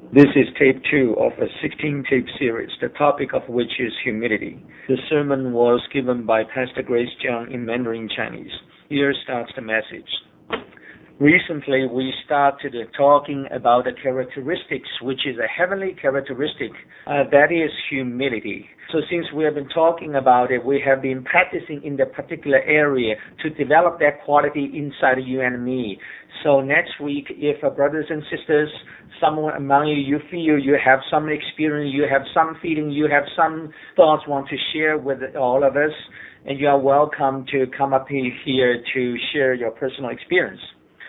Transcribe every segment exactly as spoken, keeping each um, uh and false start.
This is tape two of a sixteen-tape series, the topic of which is humility. The sermon was given by Pastor Grace Jiang in Mandarin Chinese. Here starts the message. Recently, we started talking about the characteristics, which is a heavenly characteristic, uh, that is humility. So since we have been talking about it, we have been practicing in the particular area to develop that quality inside you and me. So next week, if uh, brothers and sisters, someone among you, you feel you have some experience, you have some feeling, you have some thoughts want to share with all of us, and you are welcome to come up here to share your personal experience.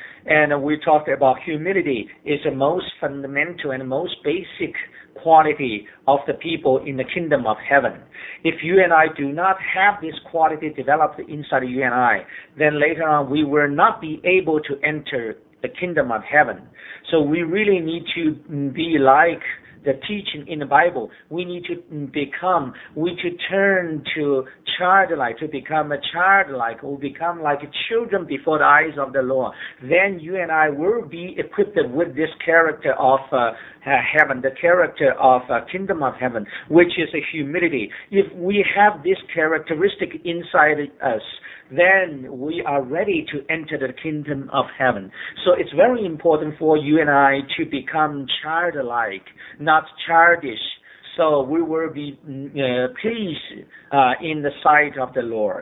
And we talked about humility is the most fundamental and most basic quality of the people in the kingdom of heaven. If you and I do not have this quality developed inside you and I, then later on we will not be able to enter the kingdom of heaven. So we really need to be like the teaching in the Bible. We need to become, we to turn to childlike, to become a childlike, or become like children before the eyes of the Lord. Then you and I will be equipped with this character of uh, heaven, the character of uh, kingdom of heaven, which is a humility. If we have this characteristic inside us, then we are ready to enter the kingdom of heaven. So it's very important for you and I to become childlike, not childish. So we will be uh, pleased uh, in the sight of the Lord.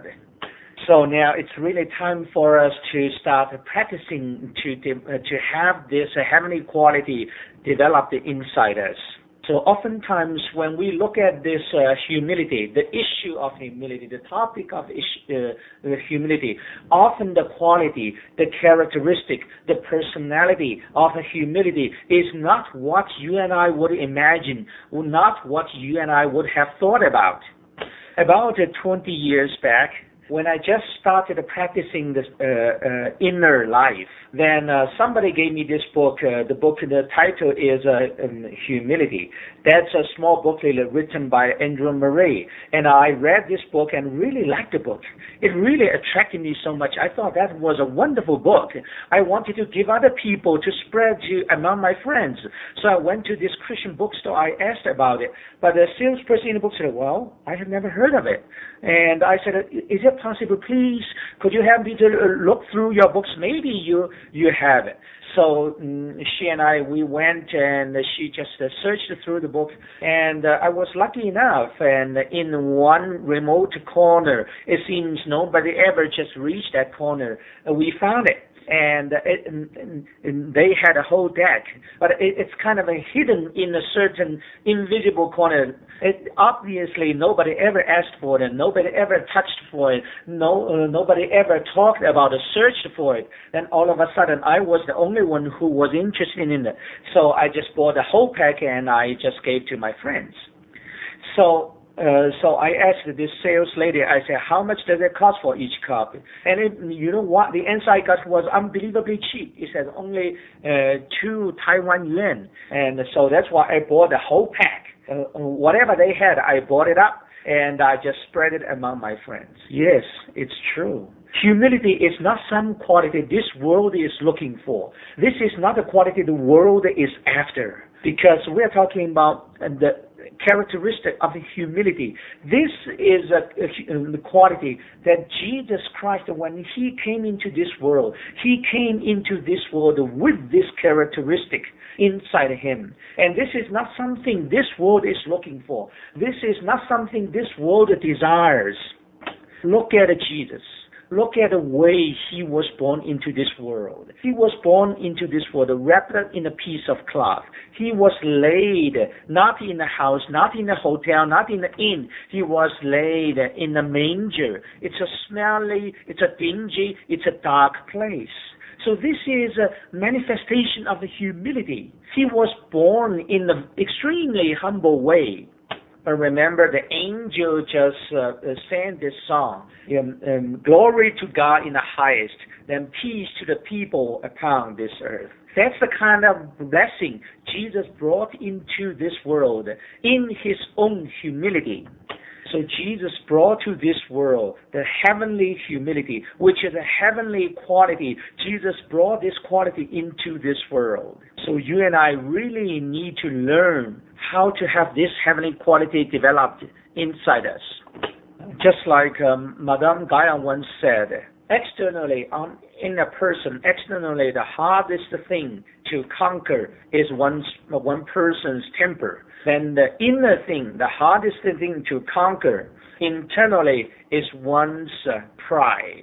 So now it's really time for us to start practicing to de- uh, to have this uh, heavenly quality developed inside us. So oftentimes when we look at this uh, humility, the issue of humility, the topic of issue, uh, humility, often the quality, the characteristic, the personality of humility is not what you and I would imagine, not what you and I would have thought about. About uh, twenty years back, when I just started practicing this uh, uh, inner life, then uh, somebody gave me this book. Uh, the book, the title is uh, um, Humility. That's a small booklet written by Andrew Murray. And I read this book and really liked the book. It really attracted me so much. I thought that was a wonderful book. I wanted to give other people to spread to among my friends. So I went to this Christian bookstore. I asked about it. But the salesperson in the book said, well, I have never heard of it. And I said, is it possible, please, could you help me to look through your books? Maybe you you have it. So um, she and I, we went and she just uh, searched through the book, and uh, I was lucky enough, and in one remote corner, it seems nobody ever just reached that corner, uh, we found it. And, it, and, and they had a whole deck, but it, it's kind of a hidden in a certain invisible corner. It, obviously, nobody ever asked for it, nobody ever touched for it, no, uh, nobody ever talked about it, searched for it. Then all of a sudden, I was the only one who was interested in it. So I just bought a whole pack and I just gave to my friends. So. Uh, so I asked this sales lady, I said, how much does it cost for each copy? And it, you know what? The answer I got was unbelievably cheap. It said only uh, two Taiwan yuan. And so that's why I bought the whole pack. Uh, whatever they had, I bought it up and I just spread it among my friends. Yes, it's true. Humility is not some quality this world is looking for. This is not the quality the world is after. Because we're talking about the characteristic of humility. This is a, a, a quality that Jesus Christ, when he came into this world, he came into this world with this characteristic inside him. And this is not something this world is looking for. This is not something this world desires. Look at Jesus. Look at the way he was born into this world. He was born into this world wrapped in a piece of cloth. He was laid not in a house, not in a hotel, not in an inn. He was laid in a manger. It's a smelly, it's a dingy, it's a dark place. So this is a manifestation of the humility. He was born in an extremely humble way. But remember, the angel just uh, sang this song, um, um, glory to God in the highest, then peace to the people upon this earth. That's the kind of blessing Jesus brought into this world in his own humility. So Jesus brought to this world the heavenly humility, which is a heavenly quality. Jesus brought this quality into this world. So you and I really need to learn how to have this heavenly quality developed inside us. Just like um, Madame Gaia once said, externally, um, in a person, externally, the hardest thing to conquer is one's, one person's temper. Then the inner thing, the hardest thing to conquer internally is one's uh, pride.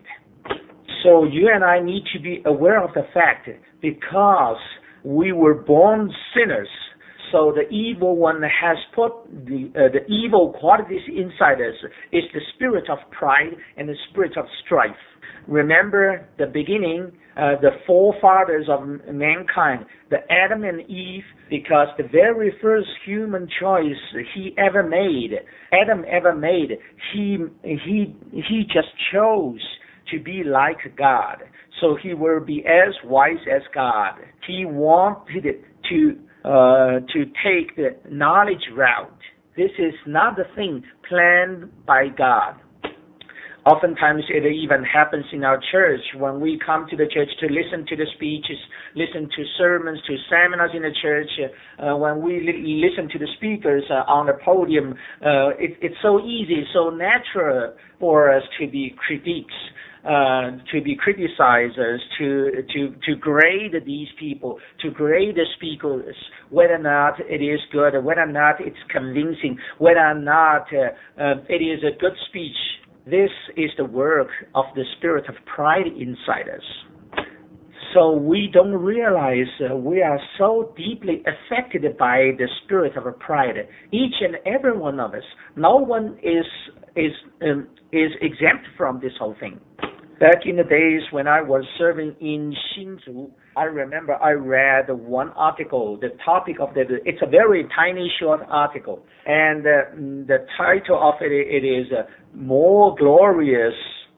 So you and I need to be aware of the fact, because we were born sinners, so the evil one has put the, uh, the evil qualities inside us is the spirit of pride and the spirit of strife. Remember the beginning, uh, the forefathers of mankind, the Adam and Eve, because the very first human choice he ever made, Adam ever made, he he he just chose to be like God. So he will be as wise as God. He wanted to uh, to take the knowledge route. This is not the thing planned by God. Oftentimes it even happens in our church when we come to the church to listen to the speeches, listen to sermons, to seminars in the church, uh, when we li- listen to the speakers uh, on the podium. Uh, it, it's so easy, so natural for us to be critiques. Uh, to be criticizers, to to to grade these people, to grade the speakers, whether or not it is good, whether or not it's convincing, whether or not uh, uh, it is a good speech. This is the work of the spirit of pride inside us. So we don't realize uh, we are so deeply affected by the spirit of pride. Each and every one of us. No one is is um, is exempt from this whole thing. Back in the days when I was serving in Hsinchu, I remember I read one article, the topic of the, it's a very tiny short article, and uh, the title of it, it is uh, More Glorious,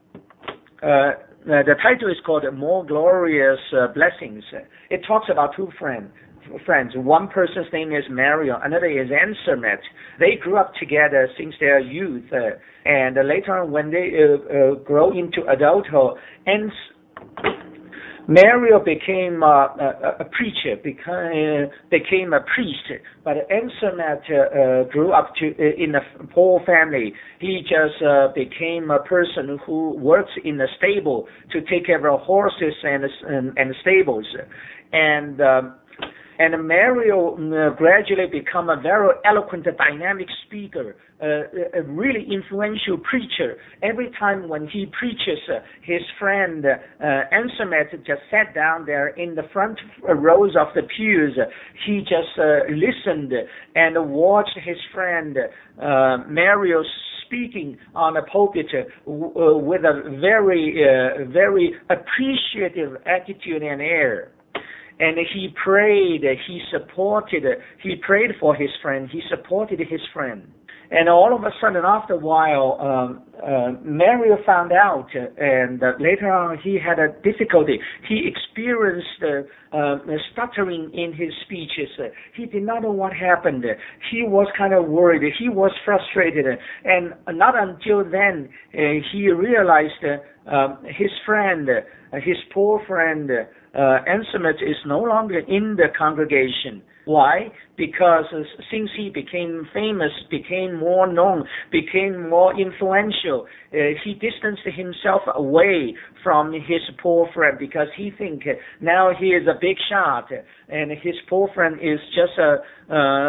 uh, the title is called More Glorious uh, Blessings. It talks about two friends. friends. One person's name is Mario, another is Ansermet. They grew up together since their youth, uh, and uh, later on when they uh, uh, grow into adulthood, and Mario became uh, a, a preacher, became, uh, became a priest, but Ansermet uh, uh, grew up to uh, in a poor family. He just uh, became a person who works in a stable to take care of horses and and, and stables, and. Um, And Mario uh, gradually became a very eloquent, dynamic speaker, uh, a really influential preacher. Every time when he preaches, uh, his friend uh, Ansermet just sat down there in the front rows of the pews. He just uh, listened and watched his friend uh, Mario speaking on a pulpit uh, with a very, uh, very appreciative attitude and air. And he prayed, he supported, he prayed for his friend, he supported his friend. And all of a sudden, after a while, um, uh, Mario found out, uh, and uh, later on he had a difficulty. He experienced uh, uh, stuttering in his speeches. Uh, he did not know what happened. He was kind of worried. He was frustrated. And not until then uh, he realized uh, um, his friend, uh, his poor friend, uh, Ansermet is no longer in the congregation. Why? Because uh, since he became famous, became more known, became more influential, uh, he distanced himself away from his poor friend because he think uh, now he is a big shot and his poor friend is just a uh,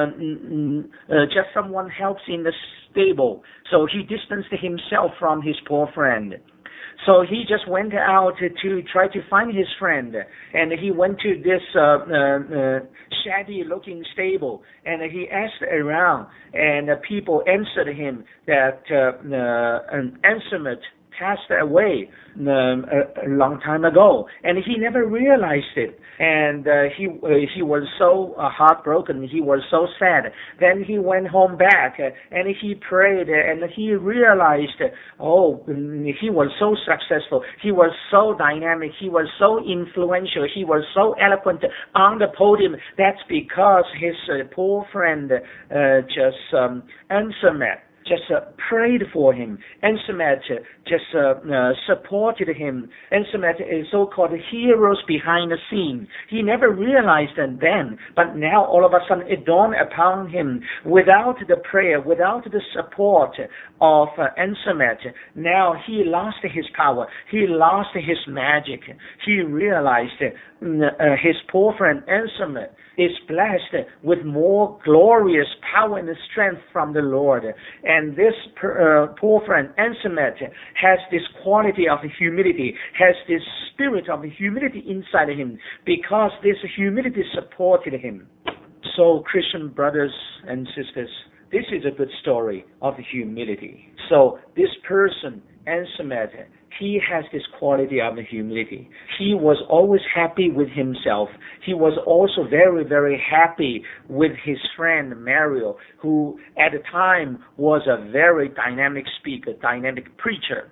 uh, just someone helps in the stable. So he distanced himself from his poor friend. So he just went out to try to find his friend, and he went to this uh, uh, uh, shabby-looking stable, and he asked around, and uh, people answered him that uh, uh, an Ansermet passed away um, a, a long time ago, and he never realized it, and uh, he uh, he was so uh, heartbroken, he was so sad. Then he went home back, uh, and he prayed, uh, and he realized, uh, oh, he was so successful, he was so dynamic, he was so influential, he was so eloquent on the podium. That's because his uh, poor friend uh, just um, Ansermet just uh, prayed for him. Ansemet just uh, uh, supported him. Ansemet is so-called heroes behind the scene. He never realized that then, but now all of a sudden it dawned upon him, without the prayer, without the support of uh, Ansemet, now he lost his power. He lost his magic. He realized uh, his poor friend Ansemet is blessed with more glorious power and strength from the Lord. And this uh, poor friend Ansemet has this quality of humility, has this spirit of humility inside him, because this humility supported him. So, Christian brothers and sisters, this is a good story of humility. So, this person, Ansemet, he has this quality of humility. He was always happy with himself. He was also very, very happy with his friend Mario, who at the time was a very dynamic speaker, dynamic preacher.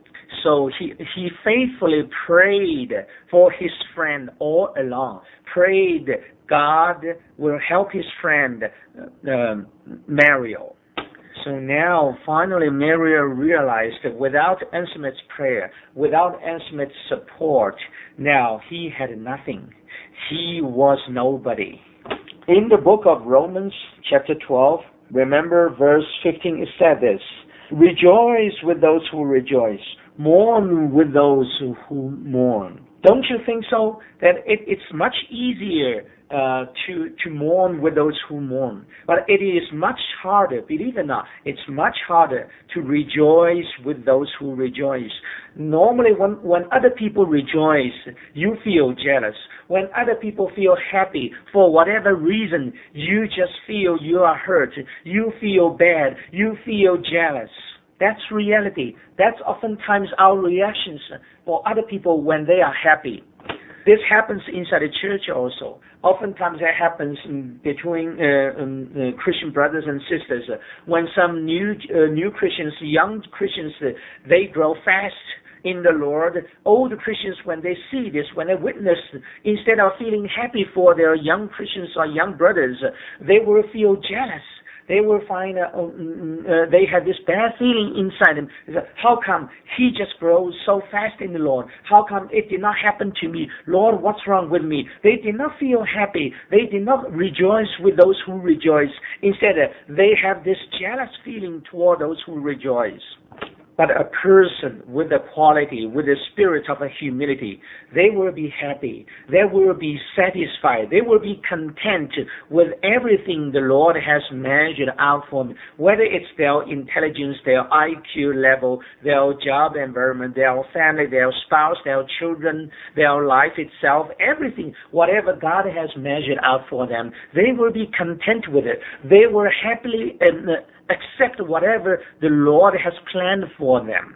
So he, he faithfully prayed for his friend all along, prayed God will help his friend uh, Mario. So now, finally, Mario realized that without Ansemet's prayer, without Ansemet's support, now he had nothing. He was nobody. In the book of Romans, chapter twelve, remember verse fifteen, it said this: "Rejoice with those who rejoice, mourn with those who, who mourn." Don't you think so? That it, it's much easier uh, to to mourn with those who mourn, but it is much harder. Believe it or not, it's much harder to rejoice with those who rejoice. Normally, when when other people rejoice, you feel jealous. When other people feel happy for whatever reason, you just feel you are hurt. You feel bad. You feel jealous. That's reality. That's oftentimes our reactions for other people when they are happy. This happens inside the church also. Oftentimes that happens between uh, um, uh, Christian brothers and sisters. Uh, when some new uh, new Christians, young Christians, uh, they grow fast in the Lord. Old Christians, when they see this, when they witness, instead of feeling happy for their young Christians or young brothers, uh, they will feel jealous. They will find uh, uh, they have this bad feeling inside them. How come he just grows so fast in the Lord? How come it did not happen to me? Lord, what's wrong with me? They did not feel happy. They did not rejoice with those who rejoice. Instead, uh, they have this jealous feeling toward those who rejoice. But a person with the quality, with the spirit of a humility, they will be happy. They will be satisfied. They will be content with everything the Lord has measured out for them, whether it's their intelligence, their I Q level, their job environment, their family, their spouse, their children, their life itself, everything, whatever God has measured out for them, they will be content with it. They will happily and accept whatever the Lord has planned for them.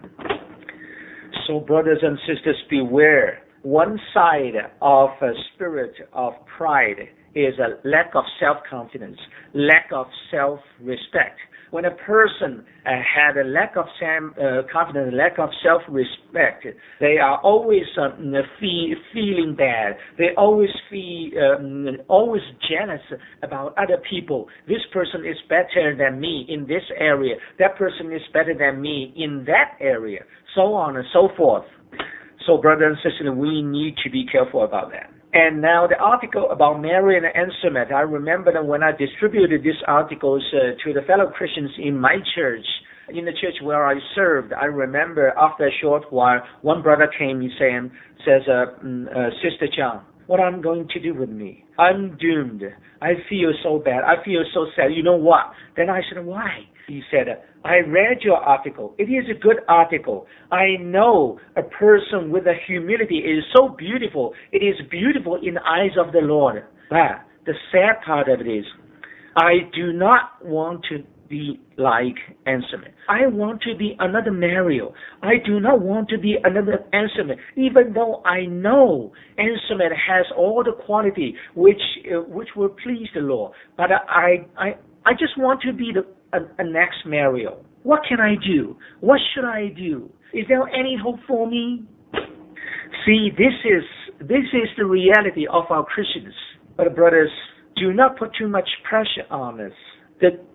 So, brothers and sisters, beware. One side of a spirit of pride is a lack of self-confidence, lack of self-respect. When a person uh, had a lack of sam, uh, confidence, lack of self-respect, they are always um, feel, feeling bad. They always feel um, always jealous about other people. This person is better than me in this area. That person is better than me in that area. So on and so forth. So, brothers and sisters, we need to be careful about that. And now the article about Mary and Ansemet, I remember that when I distributed these articles uh, to the fellow Christians in my church, in the church where I served, I remember after a short while, one brother came saying, says, uh, uh, Sister John, what I'm going to do with me? I'm doomed. I feel so bad. I feel so sad. You know what? Then I said, why? He said, I read your article. It is a good article. I know a person with a humility is so beautiful. It is beautiful in the eyes of the Lord. But the sad part of it is, I do not want to be like Ansemet. I want to be another Mario. I do not want to be another Ansemet, even though I know Ansemet has all the quality which uh, which will please the Lord. But I I I just want to be the a, a next Mario. What can I do? What should I do? Is there any hope for me? See, this is this is the reality of our Christians. But brothers, do not put too much pressure on us. The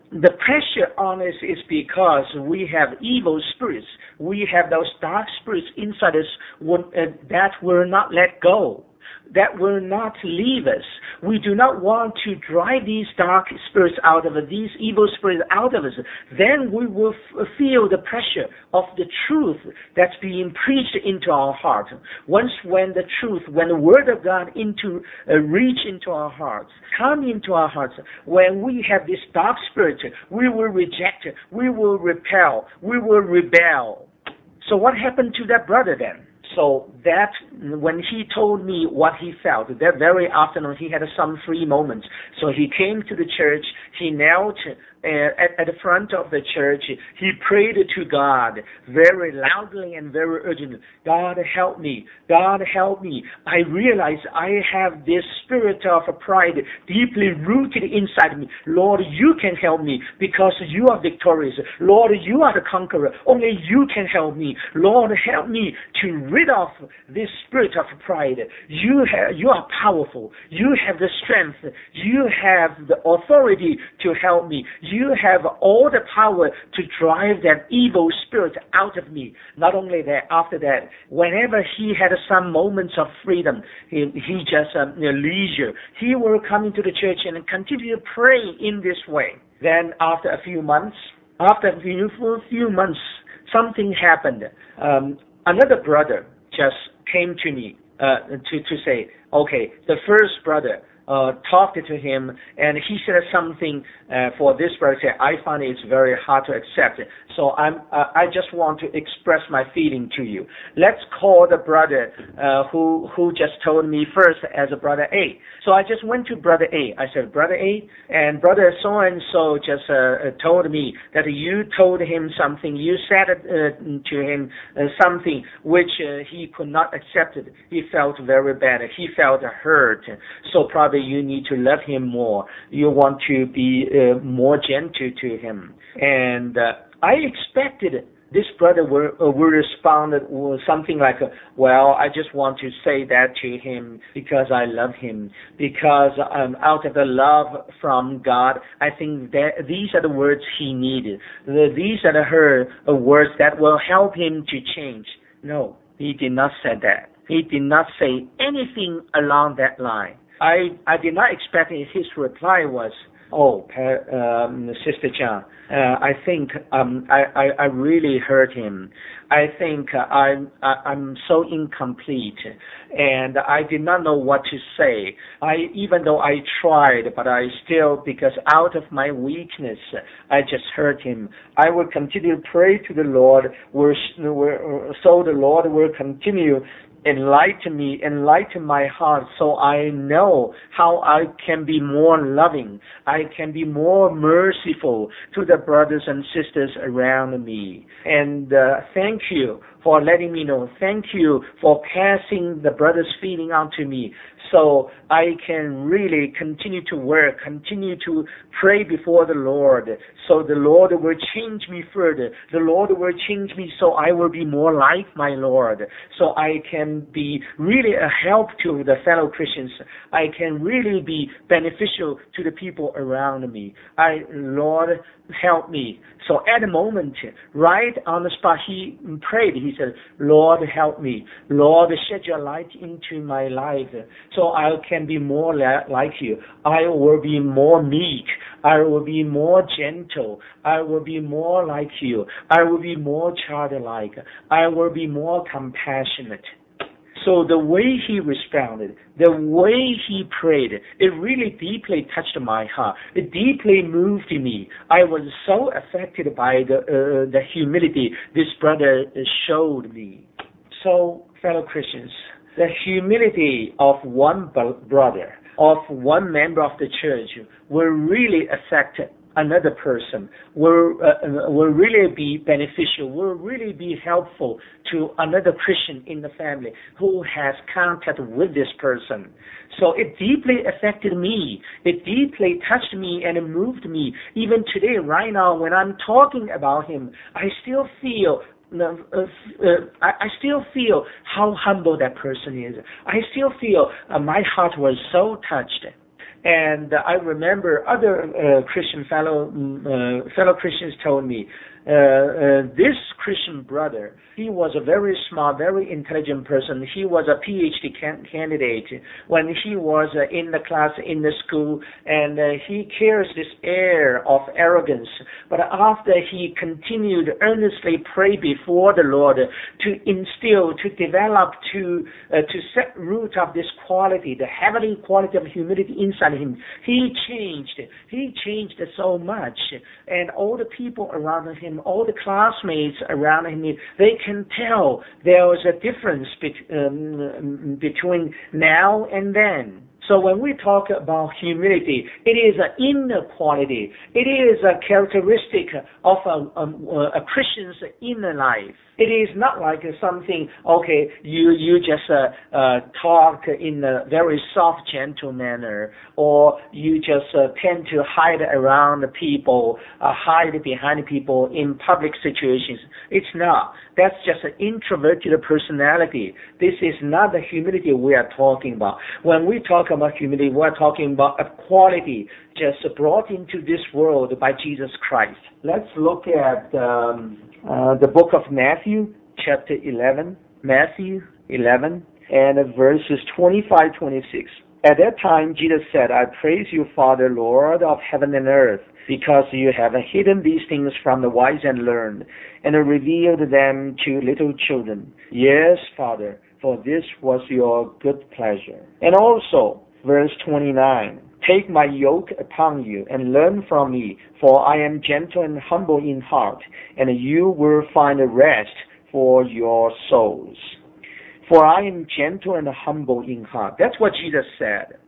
the pressure on us is because we have evil spirits. We have those dark spirits inside us that will not let go, that will not leave us. We do not want to drive these dark spirits out of us, these evil spirits out of us. Then we will f- feel the pressure of the truth that's being preached into our heart. Once when the truth, when the word of God into uh, reach into our hearts, come into our hearts, when we have this dark spirit, we will reject, we will repel, we will rebel. So what happened to that brother then? So that when he told me what he felt, that very afternoon he had some free moments. So he came to the church, he knelt uh, at, at the front of the church, he prayed to God very loudly and very urgently. God help me, God help me. I realize I have this spirit of pride deeply rooted inside me. Lord, you can help me because you are victorious. Lord, you are the conqueror. Only you can help me. Lord, help me to rid off this spirit of pride. You have, you are powerful. You have the strength. You have the authority to help me. You have all the power to drive that evil spirit out of me. Not only that, after that, whenever he had some moments of freedom, he, he just um, you know, leisure, he will come into the church and continue to pray in this way. Then after a few months, after a few, few months, something happened. Um, another brother just came to me uh, to, to say, okay, the first brother uh, talked to him, and he said something uh, for this brother. I find it's very hard to accept. So I'm, uh, I just want to express my feeling to you. Let's call the brother uh, who who just told me first as a brother A. So I just went to brother A. I said, brother A, and brother so-and-so just uh, told me that you told him something, you said uh, to him uh, something which uh, he could not accept it. He felt very bad. He felt hurt. So probably you need to love him more. You want to be uh, more gentle to him. And uh, I expected this brother will, uh, will respond with something like, well, I just want to say that to him because I love him, because um, out of the love from God, I think that these are the words he needed. The, these are the her, uh, words that will help him to change. No, he did not say that. He did not say anything along that line. I, I did not expect his reply was, oh, um, Sister John, uh, I think um, I, I, I really hurt him. I think uh, I'm, I, I'm so incomplete, and I did not know what to say. I, even though I tried, but I still, because out of my weakness, I just hurt him. I will continue to pray to the Lord, so the Lord will continue enlighten me, enlighten my heart, so I know how I can be more loving. I can be more merciful to the brothers and sisters around me. And uh, thank you for letting me know. Thank you for passing the brother's feeling on to me, so I can really continue to work, continue to pray before the Lord, so the Lord will change me further. The Lord will change me so I will be more like my Lord, so I can be really a help to the fellow Christians. I can really be beneficial to the people around me. I, Lord, help me. So at the moment, right on the spot, he prayed. He said, Lord, help me. Lord, shed your light into my life so I can be more la- like you. I will be more meek. I will be more gentle. I will be more like you. I will be more childlike. I will be more compassionate. So the way he responded, the way he prayed, it really deeply touched my heart. It deeply moved me. I was so affected by the uh, the humility this brother showed me. So, fellow Christians, the humility of one brother, of one member of the church, will really affect another person, will uh, will really be beneficial, will really be helpful to another Christian in the family who has contact with this person. So it deeply affected me. It deeply touched me and it moved me. Even today, right now, when I'm talking about him, I still feel Uh, uh, I, I still feel how humble that person is. I still feel uh, my heart was so touched. And uh, I remember other uh, Christian fellow uh, fellow Christians told me, uh, uh, this Christian brother, he was a very smart, very intelligent person. He was a P H D can- candidate when he was uh, in the class, in the school, and uh, he carries this air of arrogance. But after he continued earnestly pray before the Lord to instill, to develop, to uh, to set root of this quality, the heavenly quality of humility inside him, he changed. He changed so much. And all the people around him, all the classmates around him, they can tell there was a difference be- um, between now and then. So when we talk about humility, it is an inner quality. It is a characteristic of a, a, a Christian's inner life. It is not like something, okay, you, you just uh, uh, talk in a very soft, gentle manner, or you just uh, tend to hide around the people, uh, hide behind people in public situations. It's not. That's just an introverted personality. This is not the humility we are talking about. When we talk about humility, we are talking about a quality just brought into this world by Jesus Christ. Let's look at um, uh, the book of Matthew, chapter eleven. Matthew eleven, and verses twenty-five to twenty-six. At that time, Jesus said, I praise you, Father, Lord of heaven and earth, because you have hidden these things from the wise and learned, and revealed them to little children. Yes, Father, for this was your good pleasure. And also, verse twenty-nine, take my yoke upon you and learn from me, for I am gentle and humble in heart, and you will find rest for your souls. For I am gentle and humble in heart. That's what Jesus said.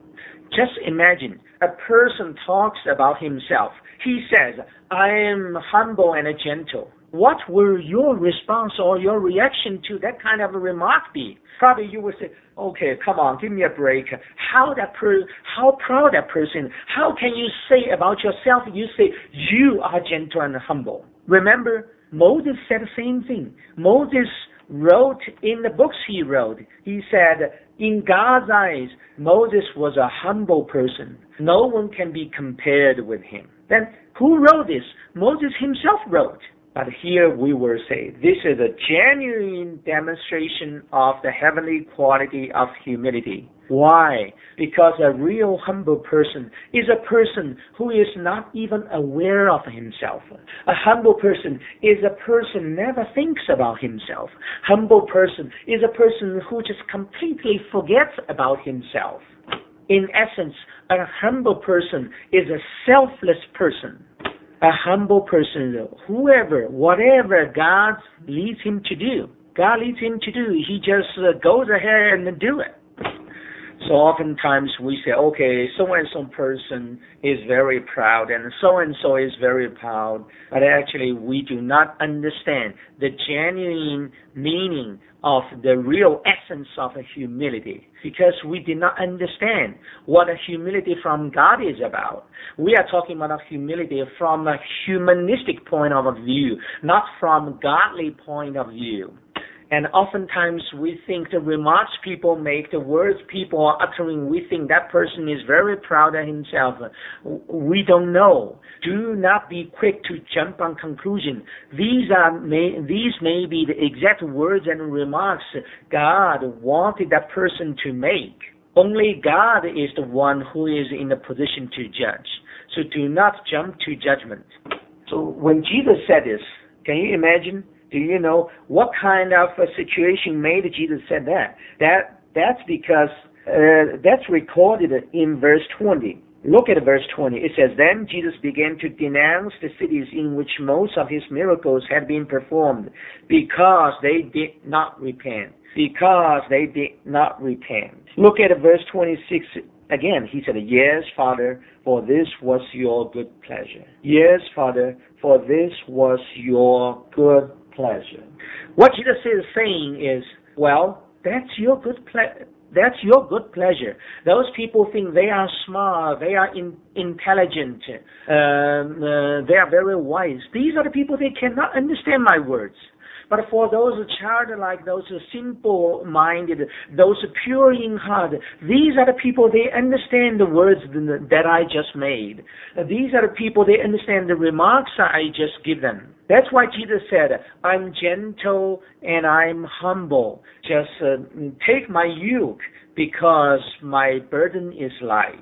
Just imagine, a person talks about himself. He says, I am humble and gentle. What will your response or your reaction to that kind of a remark be? Probably you will say, okay, come on, give me a break. How that per- how proud that person, how can you say about yourself, you say, you are gentle and humble. Remember, Moses said the same thing. Moses wrote in the books he wrote, he said, in God's eyes, Moses was a humble person. No one can be compared with him. Then who wrote this? Moses himself wrote. But here we will say, this is a genuine demonstration of the heavenly quality of humility. Why? Because a real humble person is a person who is not even aware of himself. A humble person is a person who never thinks about himself. Humble person is a person who just completely forgets about himself. In essence, a humble person is a selfless person. A humble person, whoever, whatever God leads him to do, God leads him to do, he just uh, goes ahead and do it. So oftentimes we say, okay, so-and-so person is very proud and so-and-so is very proud, but actually we do not understand the genuine meaning of the real essence of a humility, because we did not understand what a humility from God is about. We are talking about a humility from a humanistic point of view, not from a godly point of view. And oftentimes we think the remarks people make, the words people are uttering, we think that person is very proud of himself. We don't know. Do not be quick to jump on conclusion. These are may, these may be the exact words and remarks God wanted that person to make. Only God is the one who is in a position to judge. So do not jump to judgment. So when Jesus said this, can you imagine? Do you know what kind of a situation made Jesus said that? That that's because uh, that's recorded in verse twenty. Look at verse twenty. It says, then Jesus began to denounce the cities in which most of his miracles had been performed, because they did not repent. Because they did not repent. Look at verse twenty-six. Again, he said, yes, Father, for this was your good pleasure. Yes, Father, for this was your good pleasure. What Jesus is saying is, well, that's your good pleasure. That's your good pleasure. Those people think they are smart, they are in, intelligent, um, uh, they are very wise. These are the people, they cannot understand my words. But for those childlike, those simple-minded, those pure in heart, these are the people, they understand the words that I just made. These are the people, they understand the remarks I just give them. That's why Jesus said, I'm gentle and I'm humble. Just uh, take my yoke because my burden is light.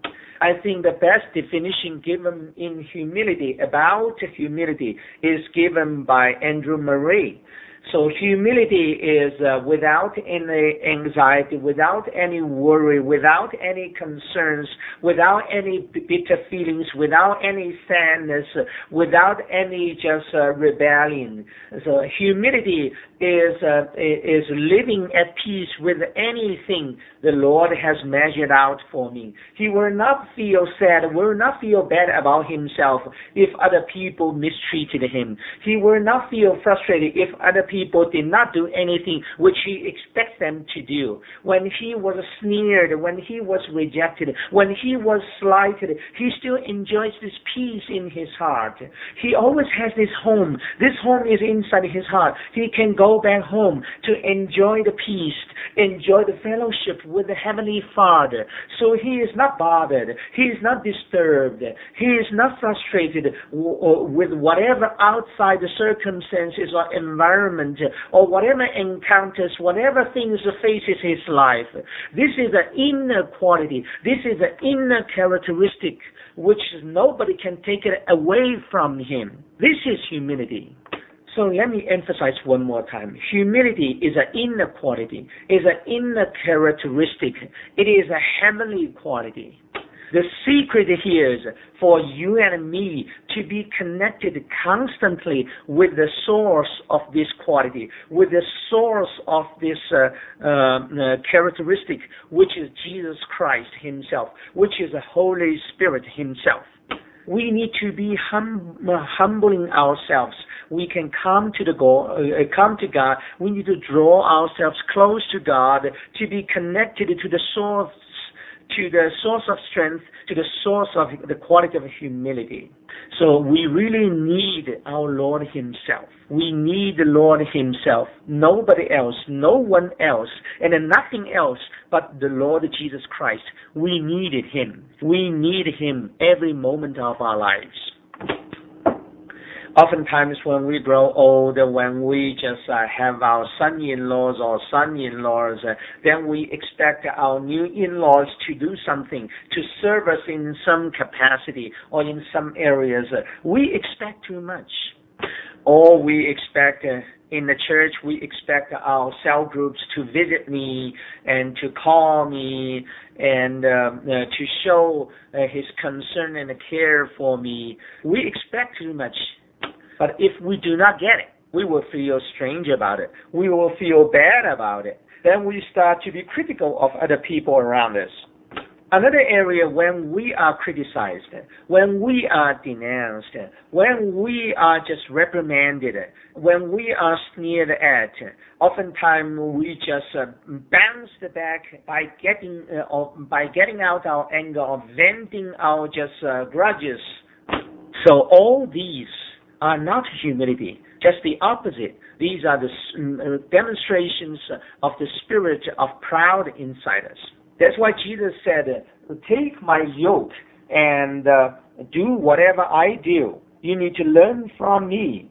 I think the best definition given in humility, about humility, is given by Andrew Murray. So humility is uh, without any anxiety, without any worry, without any concerns, without any bitter feelings, without any sadness, without any just uh, rebellion. So humility is uh, is living at peace with anything the Lord has measured out for me. He will not feel sad, will not feel bad about himself if other people mistreated him. He will not feel frustrated if other people People did not do anything which he expects them to do. When he was sneered, when he was rejected, when he was slighted, he still enjoys this peace in his heart. He always has this home. This home is inside his heart. He can go back home to enjoy the peace, enjoy the fellowship with the Heavenly Father. So he is not bothered. He is not disturbed. He is not frustrated with whatever outside the circumstances or environment or whatever encounters, whatever things faces his life. This is an inner quality. This is an inner characteristic which nobody can take it away from him. This is humility. So let me emphasize one more time. Humility is an inner quality, is an inner characteristic. It is a heavenly quality. The secret here is for you and me to be connected constantly with the source of this quality, with the source of this uh, uh, characteristic, which is Jesus Christ himself, which is the Holy Spirit himself. We need to be hum- humbling ourselves. We can come to the God, uh, come to God. We need to draw ourselves close to God to be connected to the source to the source of strength, to the source of the quality of humility. So we really need our Lord himself. We need the Lord himself. Nobody else, no one else, and nothing else but the Lord Jesus Christ. We needed him. We need him every moment of our lives. Oftentimes when we grow older, when we just uh, have our son-in-laws or son-in-laws, uh, then we expect our new in-laws to do something, to serve us in some capacity or in some areas. Uh, we expect too much. Or we expect, uh, in the church, we expect our cell groups to visit me and to call me and uh, uh, to show uh, his concern and care for me. We expect too much. But if we do not get it, we will feel strange about it. We will feel bad about it. Then we start to be critical of other people around us. Another area when we are criticized, when we are denounced, when we are just reprimanded, when we are sneered at, oftentimes we just uh, bounce back by getting uh, or by getting out our anger or venting our just uh, grudges. So all these are not humility, just the opposite. These are the uh, demonstrations of the spirit of pride inside us. That's why Jesus said, take my yoke and uh, do whatever I do. You need to learn from me.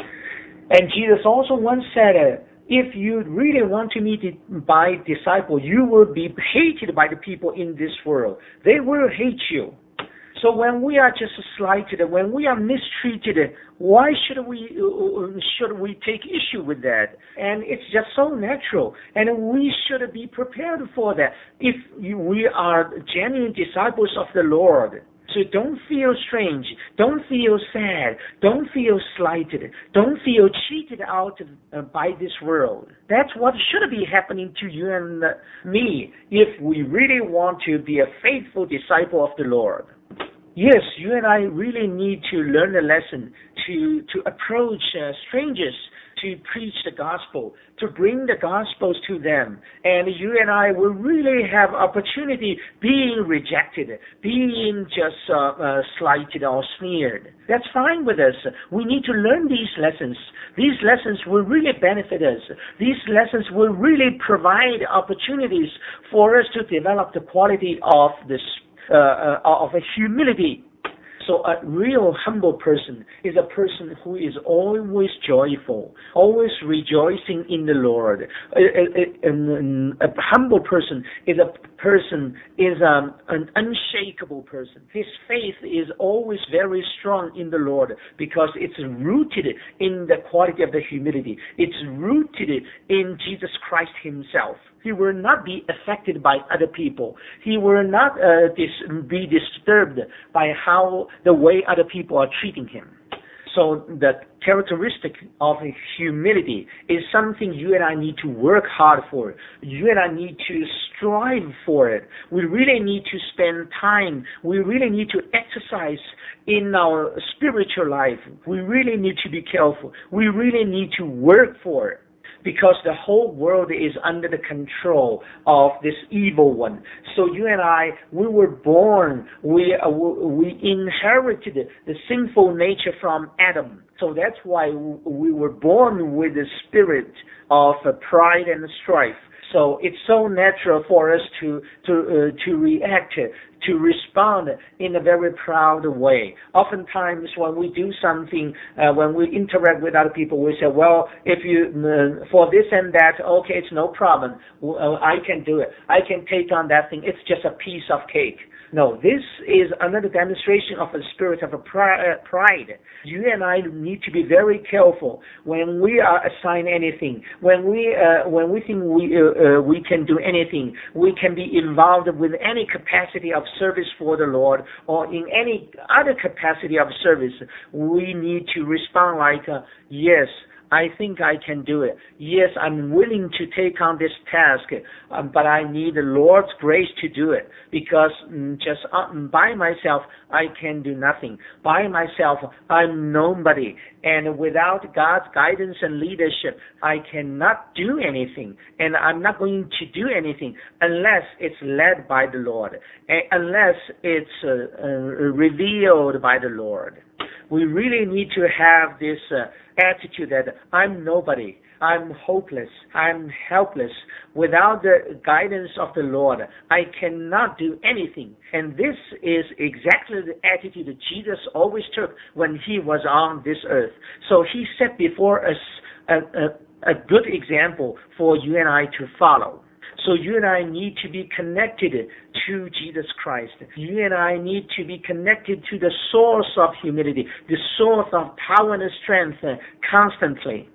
And Jesus also once said, uh, if you really want to meet my disciple, you will be hated by the people in this world. They will hate you. So when we are just slighted, when we are mistreated, why should we uh, should we take issue with that? And it's just so natural, and we should be prepared for that if you, we are genuine disciples of the Lord. So don't feel strange, don't feel sad, don't feel slighted, don't feel cheated out uh, by this world. That's what should be happening to you and uh, me if we really want to be a faithful disciple of the Lord. Yes, you and I really need to learn a lesson to to approach uh, strangers, to preach the gospel, to bring the gospels to them. And you and I will really have opportunity being rejected, being just uh, uh, slighted or sneered. That's fine with us. We need to learn these lessons. These lessons will really benefit us. These lessons will really provide opportunities for us to develop the quality of this uh, uh, of a humility. So a real humble person is a person who is always joyful, always rejoicing in the Lord. A, a, a, a humble person is a person, is um, an unshakable person. His faith is always very strong in the Lord because it's rooted in the quality of the humility. It's rooted in Jesus Christ himself. He will not be affected by other people. He will not uh, dis- be disturbed by how the way other people are treating him. So the characteristic of humility is something you and I need to work hard for. You and I need to strive for it. We really need to spend time. We really need to exercise in our spiritual life. We really need to be careful. We really need to work for it. Because the whole world is under the control of this evil one. So you and I, we were born, we uh, we inherited the sinful nature from Adam. So that's why we were born with the spirit of uh, pride and strife. So it's so natural for us to to uh, to react, to respond in a very proud way. Oftentimes, when we do something, uh, when we interact with other people, we say, "Well, if you uh, for this and that, okay, it's no problem. Uh, I can do it. I can take on that thing. It's just a piece of cake." No, this is another demonstration of a spirit of a pride. You and I need to be very careful when we are assigned anything, when we uh, when we think we uh, uh, we can do anything, we can be involved with any capacity of service for the Lord or in any other capacity of service. We need to respond like, uh, yes, I think I can do it. Yes, I'm willing to take on this task, um, but I need the Lord's grace to do it because um, just uh, by myself, I can do nothing. By myself, I'm nobody. And without God's guidance and leadership, I cannot do anything. And I'm not going to do anything unless it's led by the Lord, unless it's uh, uh, revealed by the Lord. We really need to have this uh, attitude that I'm nobody, I'm hopeless, I'm helpless. Without the guidance of the Lord, I cannot do anything. And this is exactly the attitude that Jesus always took when he was on this earth. So he set before us a, a, a good example for you and I to follow. So you and I need to be connected to Jesus Christ. You and I need to be connected to the source of humility, the source of power and strength uh, constantly.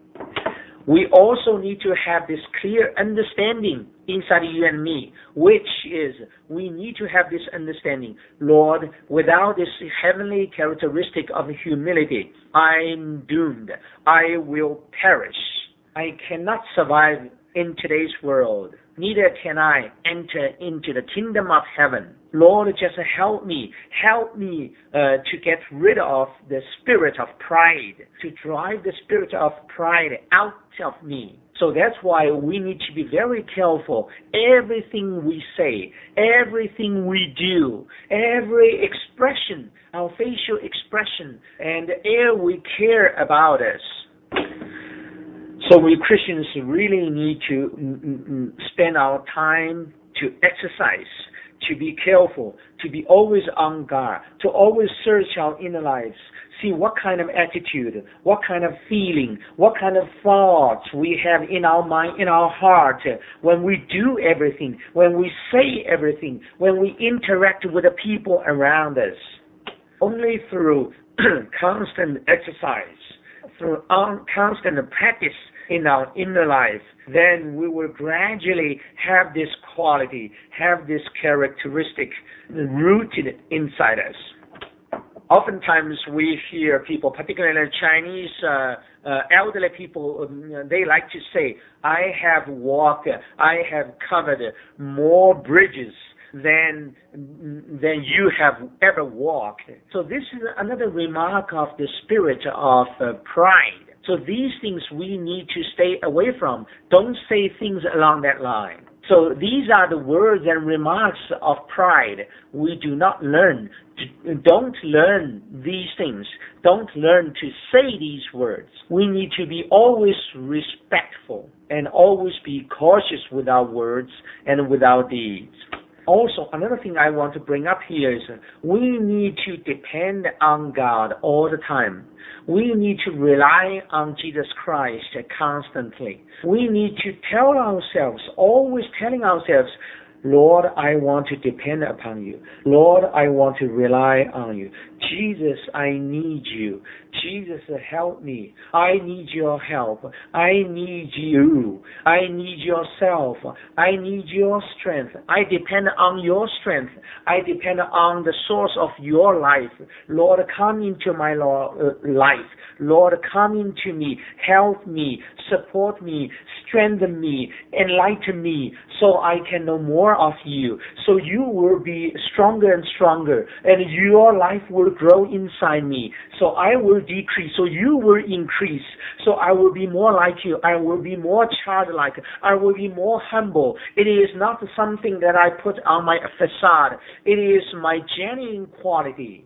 We also need to have this clear understanding inside you and me, which is we need to have this understanding. Lord, without this heavenly characteristic of humility, I'm doomed. I will perish. I cannot survive in today's world. Neither can I enter into the kingdom of heaven. Lord, just help me. Help me uh, to get rid of the spirit of pride, to drive the spirit of pride out of me. So that's why we need to be very careful. Everything we say, everything we do, every expression, our facial expression, and the air we care about us. So we Christians really need to mm, spend our time to exercise, to be careful, to be always on guard, to always search our inner lives, see what kind of attitude, what kind of feeling, what kind of thoughts we have in our mind, in our heart, when we do everything, when we say everything, when we interact with the people around us. Only through constant exercise, through constant practice in our inner life, then we will gradually have this quality, have this characteristic rooted inside us. Oftentimes we hear people, particularly Chinese uh, uh, elderly people, um, they like to say, I have walked, I have covered more bridges than than you have ever walked. So this is another remark of the spirit of uh, pride. So these things we need to stay away from. Don't say things along that line. So these are the words and remarks of pride. We do not learn. Don't learn these things. Don't learn to say these words. We need to be always respectful and always be cautious with our words and with our deeds. Also, another thing I want to bring up here is we need to depend on God all the time. We need to rely on Jesus Christ constantly. We need to tell ourselves, always telling ourselves, Lord, I want to depend upon you. Lord, I want to rely on you. Jesus, I need you. Jesus, help me. I need your help. I need you. I need yourself. I need your strength. I depend on your strength. I depend on the source of your life. Lord, come into my life. Lord, come into me. Help me. Support me. Strengthen me. Enlighten me so I can know more of you. So you will be stronger and stronger, and your life will grow inside me. So I will decrease, so you will increase. So I will be more like you. I will be more childlike. I will be more humble. It is not something that I put on my facade. It is my genuine quality.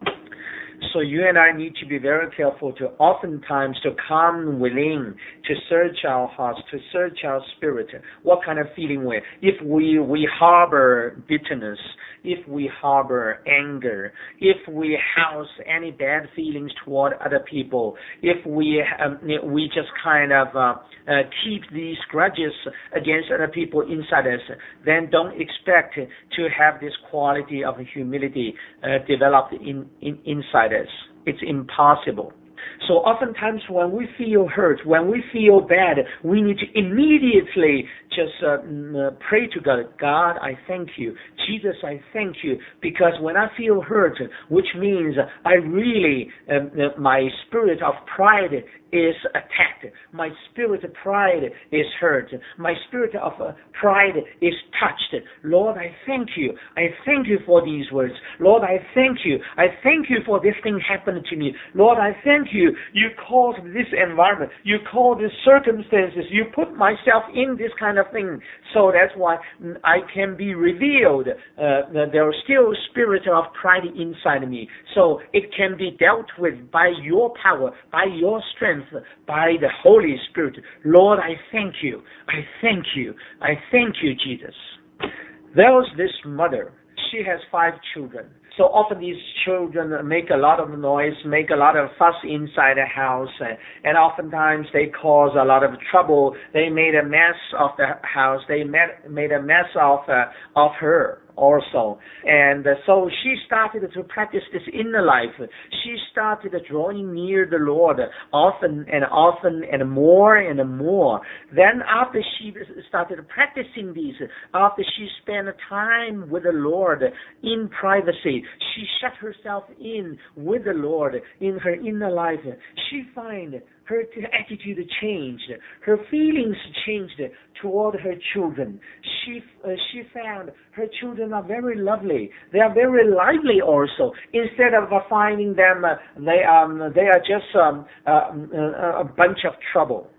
So you and I need to be very careful to oftentimes to come within, to search our hearts, to search our spirit. What kind of feeling we, if we, we harbor bitterness, if we harbor anger, if we house any bad feelings toward other people, if we um, we just kind of uh, uh, keep these grudges against other people inside us, then don't expect to have this quality of humility uh, developed in, in inside us. It's impossible. So oftentimes when we feel hurt, when we feel bad, we need to immediately just uh, pray to God. God, I thank you. Jesus, I thank you. Because when I feel hurt, which means I really, um, my spirit of pride is attacked. My spirit of pride is hurt. My spirit of uh, pride is touched. Lord, I thank you. I thank you for these words. Lord, I thank you. I thank you for this thing happened to me. Lord, I thank you. You caused this environment. You caused these circumstances. You put myself in this kind of thing. So that's why I can be revealed. Uh, there is still a spirit of pride inside me. So it can be dealt with by your power, by your strength, by the Holy Spirit. Lord, I thank you. I thank you. I thank you, Jesus. There was this mother. She has five children. So often these children make a lot of noise, make a lot of fuss inside the house, and, and oftentimes they cause a lot of trouble. They made a mess of the house. They made, made a mess of, uh, of her also. And uh, so she started to practice this inner life. She started drawing near the Lord often and often and more and more. Then after she started practicing these, after she spent time with the Lord in privacy, she shut herself in with the Lord in her inner life. She find her attitude changed. Her feelings changed toward her children. She uh, she found her children are very lovely. They are very lively also. Instead of uh, finding them, uh, they um they are just um, uh, a bunch of trouble.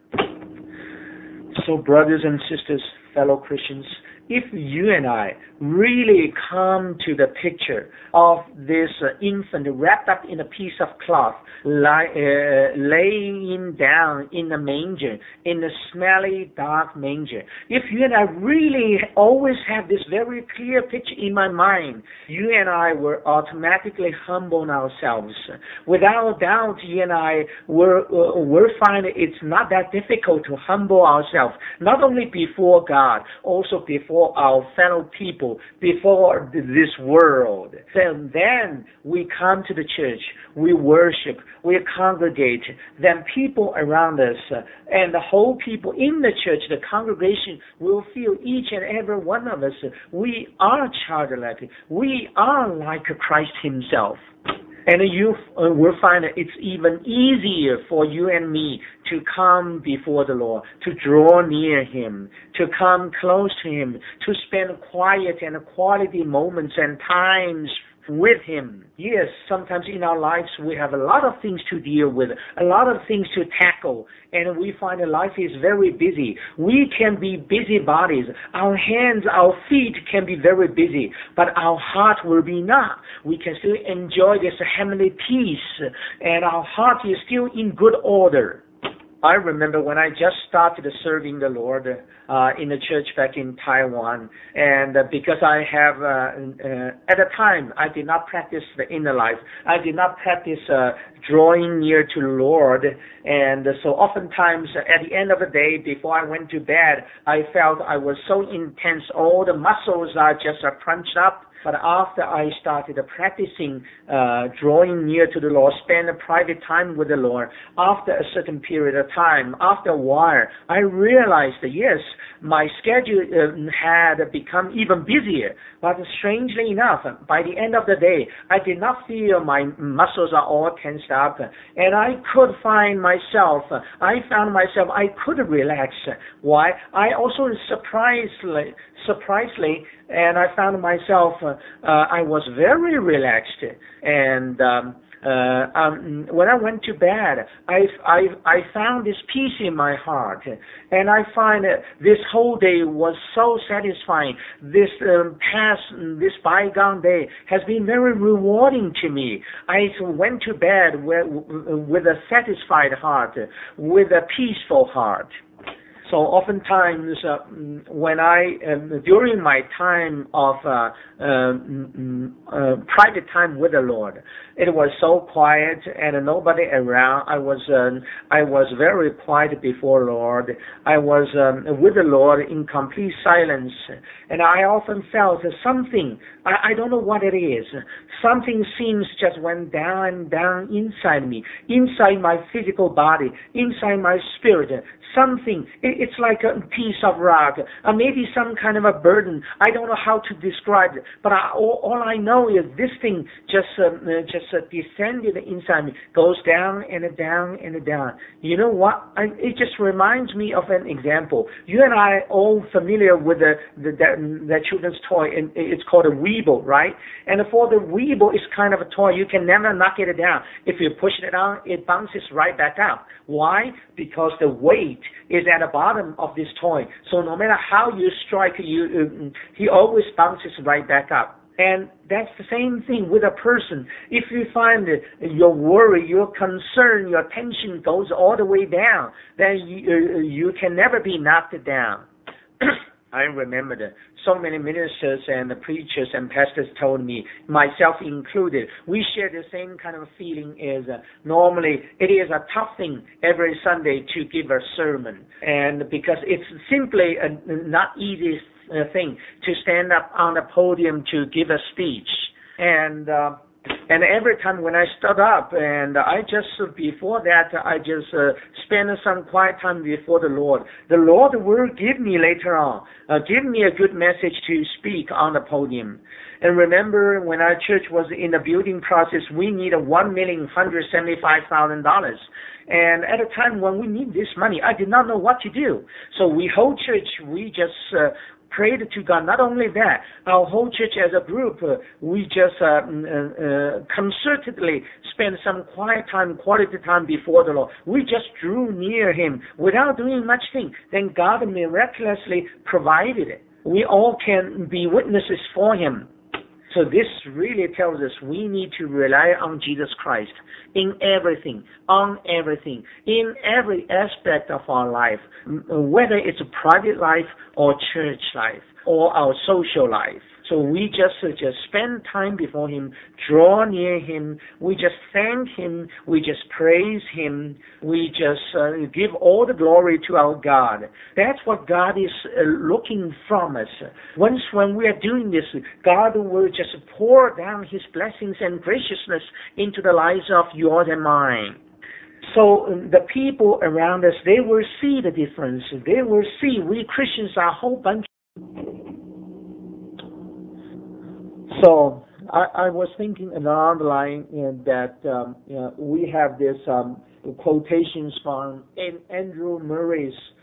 So brothers and sisters, fellow Christians, if you and I really come to the picture of this uh, infant wrapped up in a piece of cloth, lie, uh, laying down in a manger, in a smelly, dark manger, if you and I really always have this very clear picture in my mind, you and I will automatically humble ourselves. Without doubt, you and I will, uh, will find it's not that difficult to humble ourselves, not only before God, also before our fellow people, before this world. Then, then we come to the church, we worship, we congregate. Then people around us uh, and the whole people in the church, the congregation, will feel each and every one of us, we are childlike. We are like Christ himself. And you uh, will find that it's even easier for you and me to come before the Lord, to draw near him, to come close to him, to spend quiet and quality moments and times with Him. Yes, sometimes in our lives we have a lot of things to deal with, a lot of things to tackle, and we find that life is very busy. We can be busybodies. Our hands, our feet can be very busy, but our heart will be not. We can still enjoy this heavenly peace, and our heart is still in good order. I remember when I just started serving the Lord uh, in the church back in Taiwan, and uh, because I have, uh, uh, at the time, I did not practice the inner life. I did not practice uh, drawing near to the Lord, and uh, so oftentimes uh, at the end of the day, before I went to bed, I felt I was so intense, all the muscles are just uh, crunched up. But after I started practicing uh, drawing near to the Lord, spend a private time with the Lord, after a certain period of time, after a while, I realized that yes, my schedule uh, had become even busier. But strangely enough, by the end of the day, I did not feel my muscles are all tensed up, and I could find myself, I found myself, I could relax. Why? I also surprisingly, surprisingly, and I found myself, uh, uh, I was very relaxed. And um, uh, um, when I went to bed, I, I, I found this peace in my heart. And I find that this whole day was so satisfying. This um, past, this bygone day has been very rewarding to me. I went to bed with, with a satisfied heart, with a peaceful heart. So oftentimes, uh, when I, uh, during my time of uh, um, uh, private time with the Lord, it was so quiet and nobody around. I was, um, I was very quiet before Lord. I was um, with the Lord in complete silence, and I often felt something. I, I don't know what it is. Something seems just went down and down inside me, inside my physical body, inside my spirit. Something. It, it's like a piece of rock, or maybe some kind of a burden. I don't know how to describe it, but I, all, all I know is this thing just uh, just uh, descended inside me, goes down and down and down. You know what? I, it just reminds me of an example. You and I are all familiar with the the, the, the children's toy, and it's called a Weeble, right? And for the Weeble, it's kind of a toy. You can never knock it down. If you push it down, it bounces right back up. Why? Because the weight is at the bottom of this toy. So no matter how you strike, you uh, he always bounces right back up. And that's the same thing with a person. If you find that your worry, your concern, your tension goes all the way down, then you, uh, you can never be knocked down. I remember that so many ministers and preachers and pastors told me, myself included, we share the same kind of feeling as uh, normally it is a tough thing every Sunday to give a sermon. And because it's simply a not easy uh, thing to stand up on a podium to give a speech. And uh, And every time when I stood up, and I just, before that, I just uh, spent some quiet time before the Lord. The Lord will give me later on, uh, give me a good message to speak on the podium. And remember, when our church was in the building process, we needed one million one hundred seventy-five thousand dollars. And at a time when we need this money, I did not know what to do. So we, whole church, we just uh, prayed to God. Not only that, our whole church as a group, uh, we just uh, uh, concertedly spent some quiet time, quality time before the Lord. We just drew near Him without doing much thing. Then God miraculously provided it. We all can be witnesses for Him. So this really tells us we need to rely on Jesus Christ in everything, on everything, in every aspect of our life, whether it's a private life or church life or our social life. So we just uh, just spend time before Him, draw near Him, we just thank Him, we just praise Him, we just uh, give all the glory to our God. That's what God is uh, looking from us. Once when we are doing this, God will just pour down His blessings and graciousness into the lives of yours and mine. So um, the people around us, they will see the difference. They will see we Christians are a whole bunch. So I, I was thinking along the line in that um, you know, we have this um, quotations from Andrew Murray's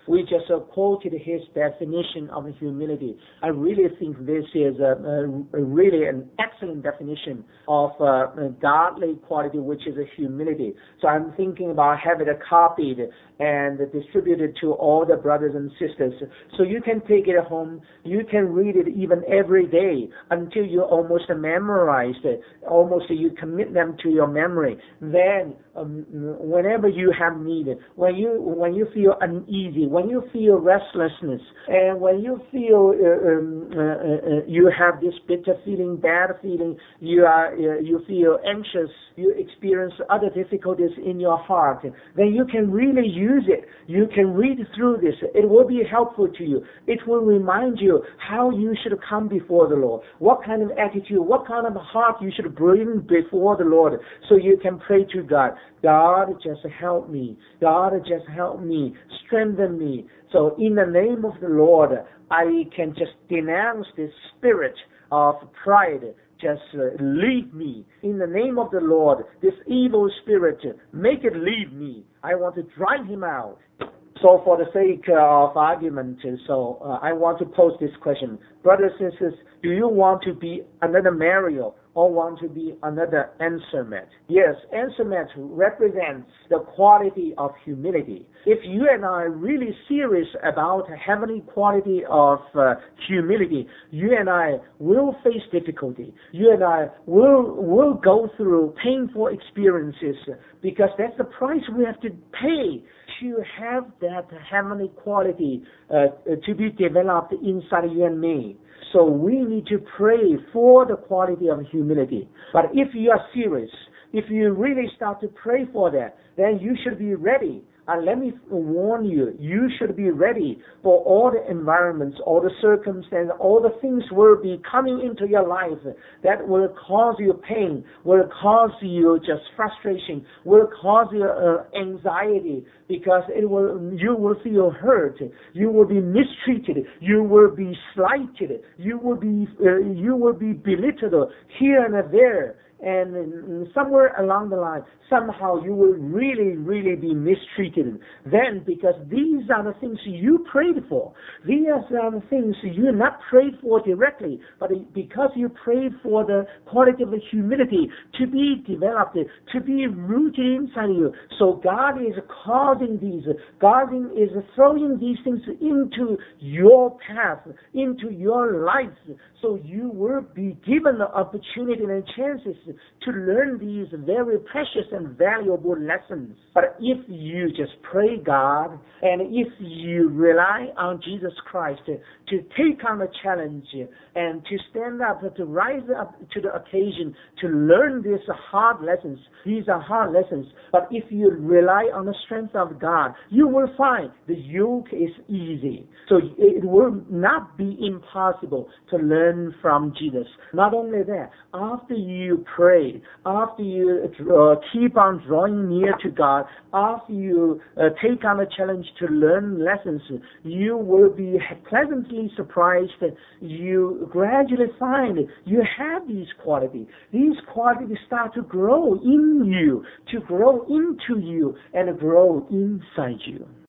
we just uh, quoted his definition of humility. I really think this is a, a, a really an excellent definition of uh, a godly quality, which is a humility. So I'm thinking about having it copied and distributed to all the brothers and sisters. So you can take it home. You can read it even every day until you almost memorize it. Almost you commit them to your memory. Then um, whenever you have need, when you when you feel uneasy, when you feel restlessness, and when you feel uh, um, uh, uh, you have this bitter feeling, bad feeling, you are uh, you feel anxious, you experience other difficulties in your heart, then you can really use it. You can read through this. It will be helpful to you. It will remind you how you should come before the Lord, what kind of attitude, what kind of heart you should bring before the Lord, so you can pray to God. God, just help me. God, just help me. Strengthen me. So in the name of the Lord, I can just denounce this spirit of pride. Just uh, leave me. In the name of the Lord, this evil spirit, make it leave me. I want to drive him out. So for the sake of argument, so uh, I want to pose this question. Brothers and sisters, do you want to be another Mario or want to be another Ansermet? Yes, Ansermet represents the quality of humility. If you and I are really serious about heavenly quality of uh, humility, you and I will face difficulty. You and I will, will go through painful experiences, because that's the price we have to pay to have that heavenly quality uh, to be developed inside you and me. So we need to pray for the quality of humility. But if you are serious, if you really start to pray for that, then you should be ready. And let me warn you, you should be ready for all the environments, all the circumstances, all the things will be coming into your life that will cause you pain, will cause you just frustration, will cause you uh, anxiety, because it will, you will feel hurt, you will be mistreated, you will be slighted, you will be, uh, you will be belittled here and there. And somewhere along the line, somehow you will really, really be mistreated. Then, because these are the things you prayed for. These are the things you not prayed for directly, but because you prayed for the quality of the humility to be developed, to be rooted inside you. So God is causing these, God is throwing these things into your path, into your life, so you will be given the opportunity and chances to learn these very precious and valuable lessons. But if you just pray God, and if you rely on Jesus Christ to take on the challenge and to stand up, to rise up to the occasion to learn these hard lessons, these are hard lessons. But if you rely on the strength of God, you will find the yoke is easy. So it will not be impossible to learn from Jesus. Not only that, after you pray, after you uh, keep on drawing near to God, after you uh, take on a challenge to learn lessons, you will be pleasantly surprised that you gradually find you have these qualities. These qualities start to grow in you, to grow into you, and grow inside you.